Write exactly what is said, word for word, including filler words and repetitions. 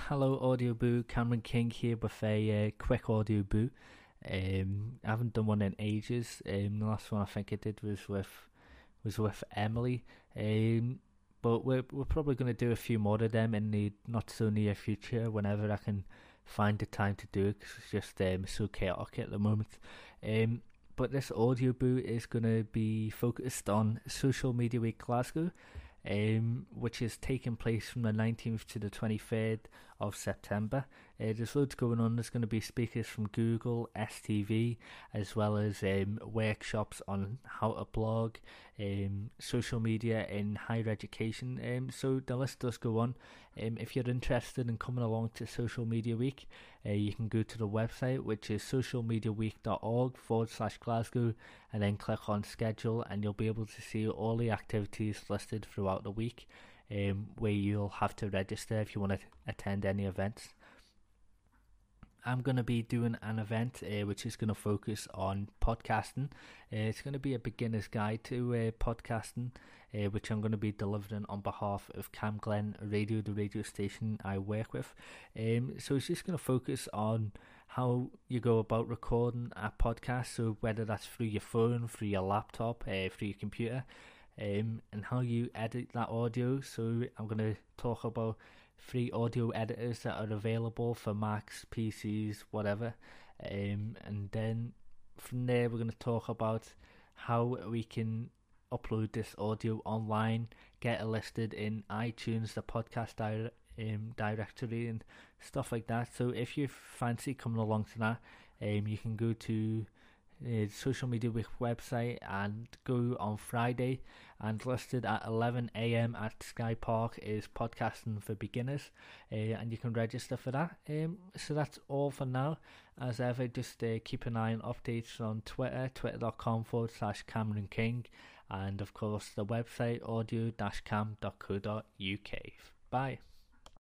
Hello, Audio Boo. Cameron King here with a uh, quick Audio Boo. Um, I haven't done one in ages. Um, the last one I think I did was with was with Emily. Um, but we're we're probably going to do a few more of them in the not so near future. Whenever I can find the time to do it, because it's just um, so chaotic at the moment. Um, but this Audio Boo is going to be focused on Social Media Week Glasgow, um, which is taking place from the nineteenth to the twenty-third of September. Uh, there's loads going on. There's going to be speakers from Google, S T V, as well as um, workshops on how to blog, um, social media in higher education. Um, so the list does go on. Um, if you're interested in coming along to Social Media Week, uh, you can go to the website, which is socialmediaweek.org forward slash Glasgow, and then click on schedule, and you'll be able to see all the activities listed throughout the week, um, where you'll have to register if you want to attend any events. I'm going to be doing an event uh, which is going to focus on podcasting. Uh, it's going to be a beginner's guide to uh, podcasting, uh, which I'm going to be delivering on behalf of Cam Glen Radio, the radio station I work with. Um, so it's just going to focus on how you go about recording a podcast, so whether that's through your phone, through your laptop, uh, through your computer, um, and how you edit that audio. So I'm going to talk about free audio editors that are available for Macs, P Cs, whatever, um, and then from there we're going to talk about how we can upload this audio online, get it listed in iTunes, the podcast di- um, directory and stuff like that. So if you fancy coming along to that, um, you can go to uh, Social Media Week website and go on Friday, and listed at eleven a.m. at Sky Park is Podcasting for Beginners, uh, and you can register for that. Um, so that's all for now. As ever, just uh, keep an eye on updates on Twitter, twitter.com forward slash Cameron King, and of course the website audio-cam.co.uk. Bye.